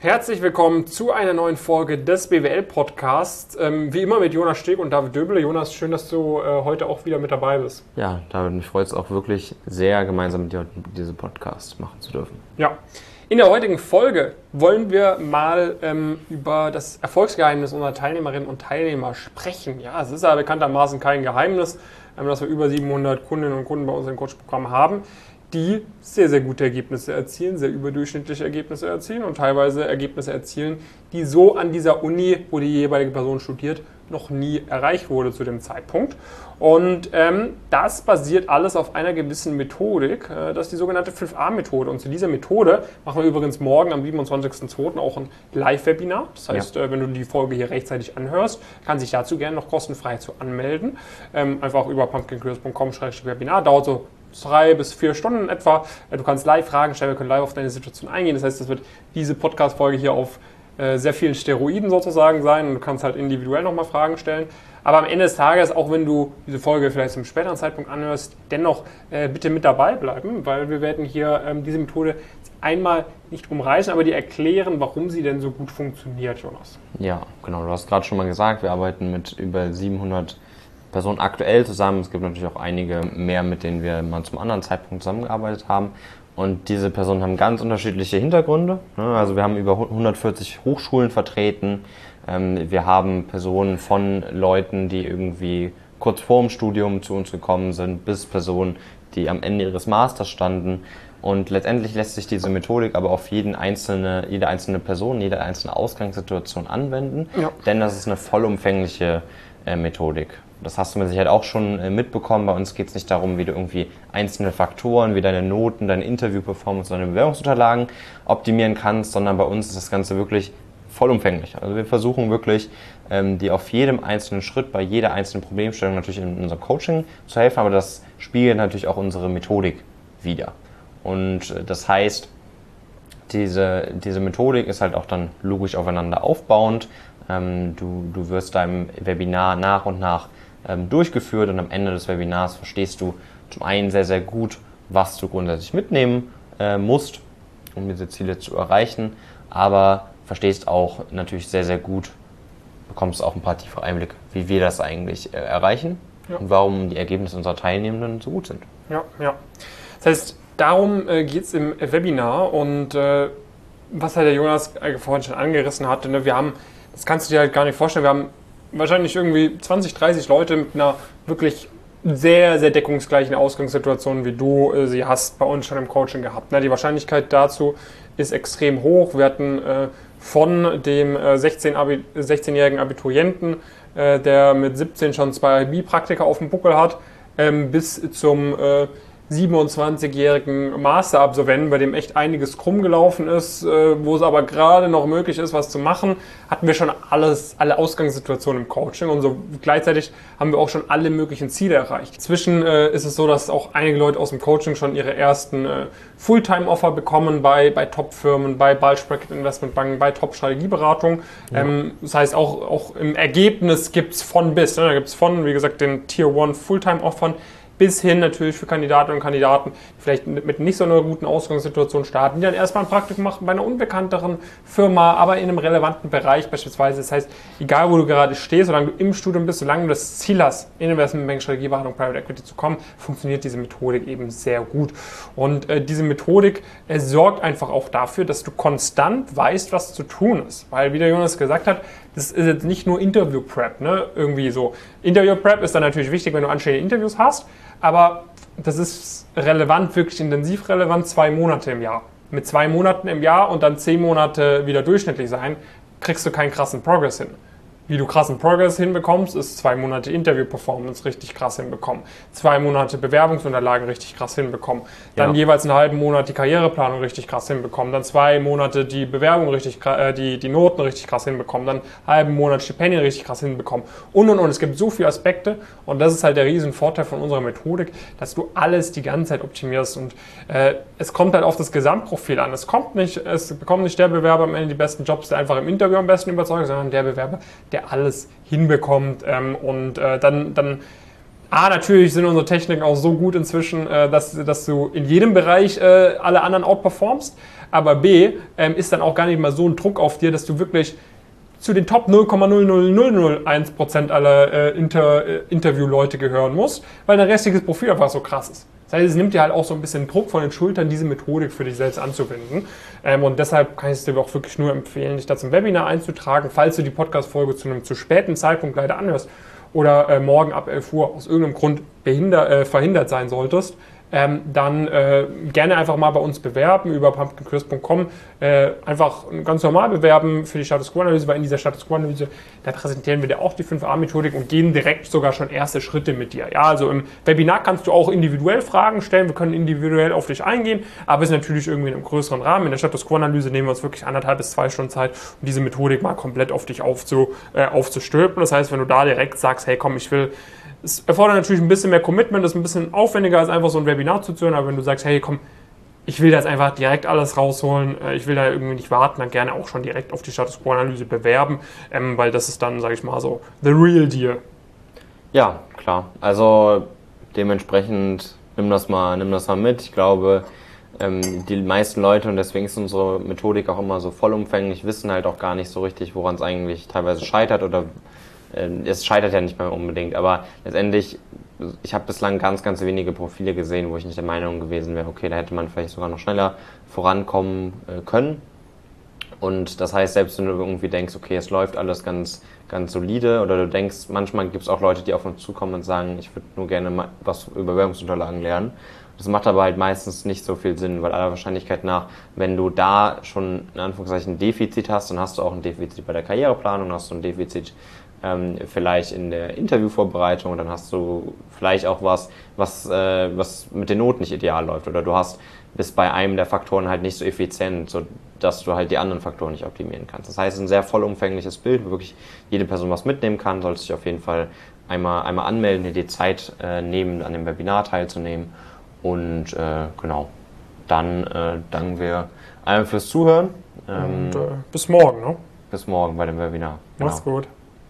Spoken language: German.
Herzlich willkommen zu einer neuen Folge des BWL-Podcasts. Wie immer mit Jonas Steg und David Döbele. Jonas, schön, dass du heute auch wieder mit dabei bist. Ja, David, mich freut es auch wirklich sehr, gemeinsam mit dir diesen Podcast machen zu dürfen. Ja, in der heutigen Folge wollen wir mal über das Erfolgsgeheimnis unserer Teilnehmerinnen und Teilnehmer sprechen. Ja, es ist ja bekanntermaßen kein Geheimnis, dass wir über 700 Kundinnen und Kunden bei uns im Coach-Programm haben, die sehr, sehr gute Ergebnisse erzielen, sehr überdurchschnittliche Ergebnisse erzielen und teilweise Ergebnisse erzielen, die so an dieser Uni, wo die jeweilige Person studiert, noch nie erreicht wurde zu dem Zeitpunkt. Und das basiert alles auf einer gewissen Methodik, das ist die sogenannte 5A-Methode. Und zu dieser Methode machen wir übrigens morgen am 27.02. auch ein Live-Webinar. Das heißt, wenn du die Folge hier rechtzeitig anhörst, kannst dich dazu gerne noch kostenfrei zu anmelden. Einfach über pumpkincurious.com/Webinar, dauert so 3 bis 4 Stunden etwa. Du kannst live Fragen stellen, wir können live auf deine Situation eingehen. Das heißt, das wird diese Podcast-Folge hier auf sehr vielen Steroiden sozusagen sein und du kannst halt individuell nochmal Fragen stellen. Aber am Ende des Tages, auch wenn du diese Folge vielleicht zum späteren Zeitpunkt anhörst, dennoch bitte mit dabei bleiben, weil wir werden hier diese Methode einmal nicht umreißen, aber dir erklären, warum sie denn so gut funktioniert, Jonas. Ja, genau. Du hast gerade schon mal gesagt, wir arbeiten mit über 700 Personen aktuell zusammen. Es gibt natürlich auch einige mehr, mit denen wir mal zum anderen Zeitpunkt zusammengearbeitet haben. Und diese Personen haben ganz unterschiedliche Hintergründe. Also wir haben über 140 Hochschulen vertreten. Wir haben Personen von Leuten, die irgendwie kurz vor dem Studium zu uns gekommen sind, bis Personen, die am Ende ihres Masters standen. Und letztendlich lässt sich diese Methodik aber auf jede einzelne Person, jede einzelne Ausgangssituation anwenden. Ja. Denn das ist eine vollumfängliche Methodik. Das hast du mit Sicherheit auch schon mitbekommen. Bei uns geht es nicht darum, wie du irgendwie einzelne Faktoren, wie deine Noten, deine Interview-Performance, deine Bewerbungsunterlagen optimieren kannst, sondern bei uns ist das Ganze wirklich vollumfänglich. Also wir versuchen wirklich, dir auf jedem einzelnen Schritt, bei jeder einzelnen Problemstellung natürlich in unserem Coaching zu helfen, aber das spiegelt natürlich auch unsere Methodik wider. Und das heißt, diese Methodik ist halt auch dann logisch aufeinander aufbauend. Du wirst deinem Webinar nach und nach durchgeführt und am Ende des Webinars verstehst du zum einen sehr, sehr gut, was du grundsätzlich mitnehmen musst, um diese Ziele zu erreichen, aber verstehst auch natürlich sehr, sehr gut, bekommst auch ein paar tiefe Einblicke, wie wir das eigentlich erreichen und warum die Ergebnisse unserer Teilnehmenden so gut sind. Ja. Das heißt, darum geht es im Webinar und was halt der Jonas vorhin schon angerissen hatte, ne, das kannst du dir halt gar nicht vorstellen, wir haben wahrscheinlich irgendwie 20, 30 Leute mit einer wirklich sehr, sehr deckungsgleichen Ausgangssituation, wie du sie hast bei uns schon im Coaching gehabt. Die Wahrscheinlichkeit dazu ist extrem hoch. Wir hatten von dem 16-jährigen Abiturienten, der mit 17 schon 2 IB-Praktika auf dem Buckel hat, bis zum 27-jährigen Masterabsolventen, bei dem echt einiges krumm gelaufen ist, wo es aber gerade noch möglich ist, was zu machen, hatten wir schon alle Ausgangssituationen im Coaching und so gleichzeitig haben wir auch schon alle möglichen Ziele erreicht. Inzwischen ist es so, dass auch einige Leute aus dem Coaching schon ihre ersten Fulltime-Offer bekommen bei Top-Firmen, bei Bulge Bracket Investmentbanken, bei Top-Strategieberatung. Ja. Das heißt, auch im Ergebnis gibt es von bis. Da gibt es von, wie gesagt, den Tier 1 Fulltime-Offern bis hin natürlich für Kandidatinnen und Kandidaten, die vielleicht mit nicht so einer guten Ausgangssituation starten, die dann erstmal ein Praktikum machen bei einer unbekannteren Firma, aber in einem relevanten Bereich beispielsweise. Das heißt, egal wo du gerade stehst, solange du im Studium bist, solange du das Ziel hast, in Investmentbanking, Strategieberatung, Private Equity zu kommen, funktioniert diese Methodik eben sehr gut. Und diese Methodik sorgt einfach auch dafür, dass du konstant weißt, was zu tun ist. Weil, wie der Jonas gesagt hat, das ist jetzt nicht nur Interview-Prep, ne? Irgendwie so. Interview-Prep ist dann natürlich wichtig, wenn du anstehende Interviews hast, aber das ist relevant, wirklich intensiv relevant, 2 Monate im Jahr. Mit 2 Monaten im Jahr und dann 10 Monate wieder durchschnittlich sein, kriegst du keinen krassen Progress hin. Wie du krassen Progress hinbekommst, ist 2 Monate Interview-Performance richtig krass hinbekommen, 2 Monate Bewerbungsunterlagen richtig krass hinbekommen, dann jeweils einen halben Monat die Karriereplanung richtig krass hinbekommen, dann 2 Monate die Bewerbung richtig, die Noten richtig krass hinbekommen, dann einen halben Monat Stipendien richtig krass hinbekommen und. Es gibt so viele Aspekte und das ist halt der riesen Vorteil von unserer Methodik, dass du alles die ganze Zeit optimierst und es kommt halt auf das Gesamtprofil an. Es bekommt nicht der Bewerber am Ende die besten Jobs, der einfach im Interview am besten überzeugt, sondern der Bewerber, der alles hinbekommt und dann natürlich sind unsere Techniken auch so gut inzwischen, dass du in jedem Bereich alle anderen outperformst, aber B, ist dann auch gar nicht mal so ein Druck auf dir, dass du wirklich zu den Top 0,00001% aller Interviewleute gehören musst, weil dein restliches Profil einfach so krass ist. Das heißt, es nimmt dir halt auch so ein bisschen Druck von den Schultern, diese Methodik für dich selbst anzuwenden. Und deshalb kann ich es dir auch wirklich nur empfehlen, dich da zum Webinar einzutragen, falls du die Podcast-Folge zu einem zu späten Zeitpunkt leider anhörst oder morgen ab 11 Uhr aus irgendeinem Grund verhindert sein solltest. Dann gerne einfach mal bei uns bewerben über pumpkincrisp.com. Einfach ganz normal bewerben für die Status Quo-Analyse, weil in dieser Status Quo-Analyse, da präsentieren wir dir auch die 5A-Methodik und gehen direkt sogar schon erste Schritte mit dir. Ja, also im Webinar kannst du auch individuell Fragen stellen, wir können individuell auf dich eingehen, aber es ist natürlich irgendwie in einem größeren Rahmen. In der Status Quo-Analyse nehmen wir uns wirklich 1,5 bis 2 Stunden Zeit, um diese Methodik mal komplett auf dich aufzustülpen. Das heißt, wenn du da direkt sagst, hey komm, es erfordert natürlich ein bisschen mehr Commitment, das ist ein bisschen aufwendiger als einfach so ein Webinar zuzuhören, aber wenn du sagst, hey komm, ich will das einfach direkt alles rausholen, ich will da irgendwie nicht warten, dann gerne auch schon direkt auf die Status Quo-Analyse bewerben, weil das ist dann, sage ich mal so, the real deal. Ja, klar. Also dementsprechend nimm das mal mit. Ich glaube, die meisten Leute, und deswegen ist unsere Methodik auch immer so vollumfänglich, wissen halt auch gar nicht so richtig, woran es eigentlich teilweise scheitert oder es scheitert ja nicht mehr unbedingt, aber letztendlich, ich habe bislang ganz, ganz wenige Profile gesehen, wo ich nicht der Meinung gewesen wäre, okay, da hätte man vielleicht sogar noch schneller vorankommen können. Und das heißt, selbst wenn du irgendwie denkst, okay, es läuft alles ganz, ganz solide, oder du denkst, manchmal gibt es auch Leute, die auf uns zukommen und sagen, ich würde nur gerne mal was über Bewerbungsunterlagen lernen. Das macht aber halt meistens nicht so viel Sinn, weil aller Wahrscheinlichkeit nach, wenn du da schon in Anführungszeichen ein Defizit hast, dann hast du auch ein Defizit bei der Karriereplanung, hast du ein Defizit vielleicht in der Interviewvorbereitung, dann hast du vielleicht auch was mit den Noten nicht ideal läuft, oder du bist bei einem der Faktoren halt nicht so effizient, so dass du halt die anderen Faktoren nicht optimieren kannst. Das heißt, es ist ein sehr vollumfängliches Bild, wo wirklich jede Person was mitnehmen kann, solltest dich auf jeden Fall einmal anmelden, dir die Zeit nehmen, an dem Webinar teilzunehmen, und genau, dann danken wir allen fürs Zuhören. Und bis morgen, ne? Bis morgen bei dem Webinar. Mach's gut.